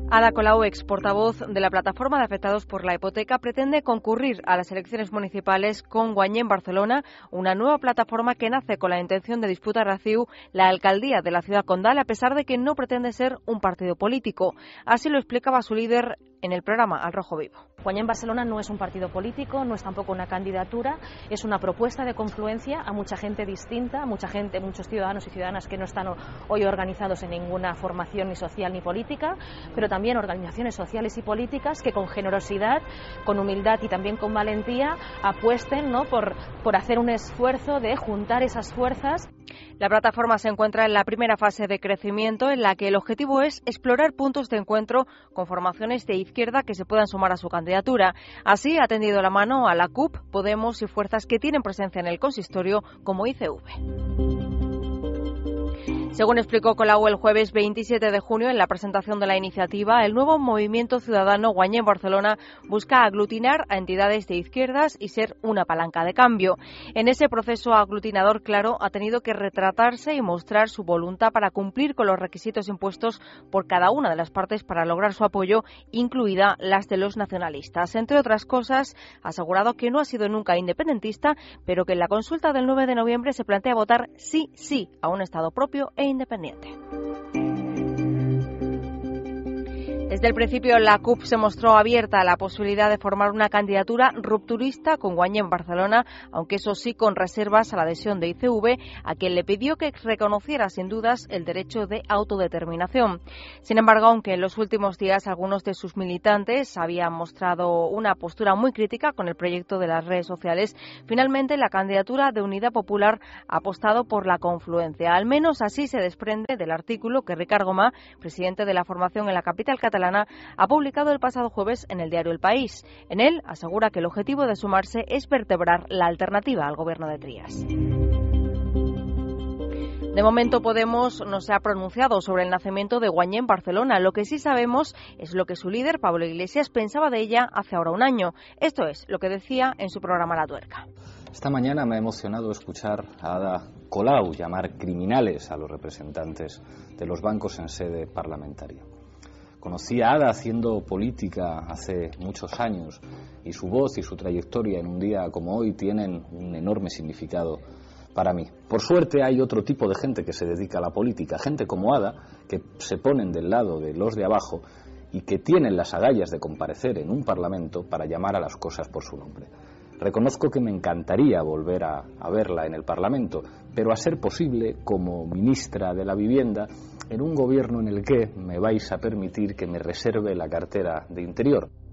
Ada Colau, ex portavoz de la Plataforma de Afectados por la Hipoteca, pretende concurrir a las elecciones municipales con Guanyé en Barcelona, una nueva plataforma que nace con la intención de disputar a CiU la alcaldía de la ciudad condal, a pesar de que no pretende ser un partido político. Así lo explicaba su líder en el programa Al Rojo Vivo. Guanyé en Barcelona no es un partido político, no es tampoco una candidatura, es una propuesta de confluencia a mucha gente distinta, muchos ciudadanos y ciudadanas que no están hoy organizados en ninguna formación ni social ni política, pero también organizaciones sociales y políticas que con generosidad, con humildad y también con valentía apuesten, ¿no?, por hacer un esfuerzo de juntar esas fuerzas. La plataforma se encuentra en la primera fase de crecimiento, en la que el objetivo es explorar puntos de encuentro con formaciones de izquierda que se puedan sumar a su candidatura. Así ha tendido la mano a la CUP, Podemos y fuerzas que tienen presencia en el consistorio como ICV. Según explicó Colau el jueves 27 de junio en la presentación de la iniciativa, el nuevo movimiento ciudadano Guanyé en Barcelona busca aglutinar a entidades de izquierdas y ser una palanca de cambio. En ese proceso aglutinador, claro, ha tenido que retratarse y mostrar su voluntad para cumplir con los requisitos impuestos por cada una de las partes para lograr su apoyo, incluida las de los nacionalistas. Entre otras cosas, ha asegurado que no ha sido nunca independentista, pero que en la consulta del 9 de noviembre se plantea votar sí a un Estado propio e independiente. Desde el principio, la CUP se mostró abierta a la posibilidad de formar una candidatura rupturista con Guanyé en Barcelona, aunque eso sí con reservas a la adhesión de ICV, a quien le pidió que reconociera sin dudas el derecho de autodeterminación. Sin embargo, aunque en los últimos días algunos de sus militantes habían mostrado una postura muy crítica con el proyecto de las redes sociales, finalmente la candidatura de Unidad Popular ha apostado por la confluencia. Al menos así se desprende del artículo que Ricard Gomà, presidente de la formación en la capital catalana, ha publicado el pasado jueves en el diario El País. En él asegura que el objetivo de sumarse es vertebrar la alternativa al gobierno de Trías. De momento Podemos no se ha pronunciado sobre el nacimiento de Guanyé en Barcelona. Lo que sí sabemos es lo que su líder, Pablo Iglesias, pensaba de ella hace ahora un año. Esto es lo que decía en su programa La Tuerca. Esta mañana me ha emocionado escuchar a Ada Colau llamar criminales a los representantes de los bancos en sede parlamentaria. Conocí a Ada haciendo política hace muchos años y su voz y su trayectoria en un día como hoy tienen un enorme significado para mí. Por suerte hay otro tipo de gente que se dedica a la política, gente como Ada, que se ponen del lado de los de abajo y que tienen las agallas de comparecer en un parlamento para llamar a las cosas por su nombre. Reconozco que me encantaría volver a verla en el Parlamento, pero a ser posible como ministra de la Vivienda en un gobierno en el que me vais a permitir que me reserve la cartera de Interior.